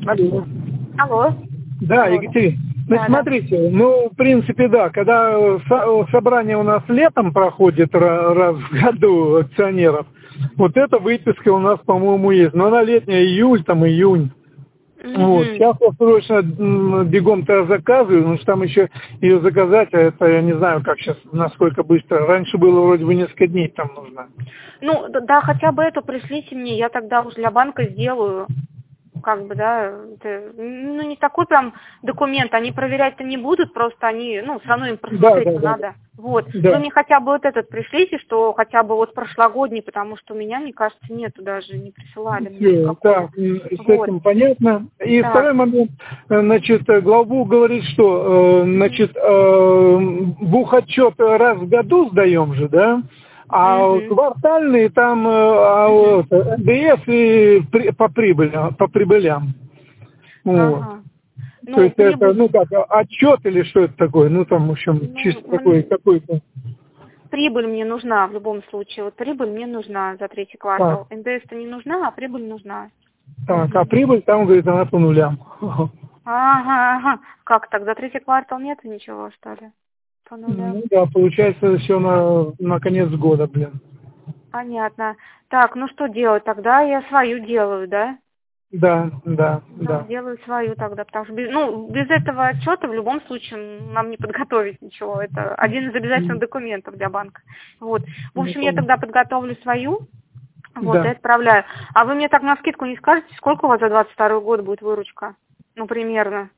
Алло. Алло. Да, Алло. Екатерина. Значит, Да. смотрите, ну, в принципе, да, когда собрание у нас летом проходит раз в году акционеров, вот эта выписка у нас, по-моему, есть. Но она летняя, июль, там, июнь. Вот. Сейчас я срочно бегом-то заказываю, потому что там еще ее заказать, а это я не знаю, как сейчас, насколько быстро. Раньше было вроде бы несколько дней там нужно. Ну, да, хотя бы эту пришлите мне, я тогда уже для банка сделаю. Как бы, да, это, ну, не такой прям документ, они проверять-то не будут, просто они, ну, все равно им просмотреть надо. Да. Вот. Да. Вы мне хотя бы вот этот пришлите, что хотя бы вот прошлогодний, потому что у меня, мне кажется, нету даже, не присылали мне никакого. Так, с этим понятно. И так. второй момент, значит, главбух говорит, что, значит, бухотчет раз в году сдаем же, да? А квартальные там НДС и по прибылям. Вот. Ну, то есть это, ну как, отчет или что это такое? Ну там, в общем, чисто такой какой-то. Прибыль мне нужна в любом случае. Вот прибыль мне нужна за третий квартал. НДС-то не нужна, а прибыль нужна. Так, а прибыль там, говорит, она по нулям. Ага. Как так? За третий квартал нет ничего, что ли? По нулям. Ну да, получается все на конец года, блин. Понятно. Так, ну что делать тогда? Я свою делаю, да? Да. Делаю свою тогда, потому что без этого отчета в любом случае нам не подготовить ничего. Это один из обязательных документов для банка. Вот. В общем, я тогда подготовлю свою, вот, и отправляю. А вы мне так на скидку не скажете, сколько у вас за 22 год будет выручка? Ну, примерно.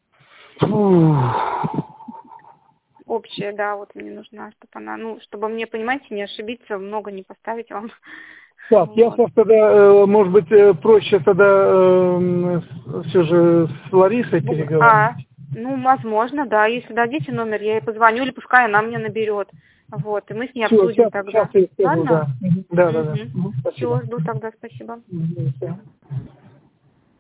Общая, да, вот мне нужна, чтобы она, ну, чтобы мне, понимаете, не ошибиться, много не поставить вам. Так, я сейчас тогда, может быть, проще тогда все же с Ларисой переговорить. Ну, возможно, да. Если дадите номер, я ей позвоню, или пускай она мне наберет. Вот, и мы с ней обсудим тогда. Сейчас я скажу, Ладно? да. Да. Все, жду тогда, спасибо.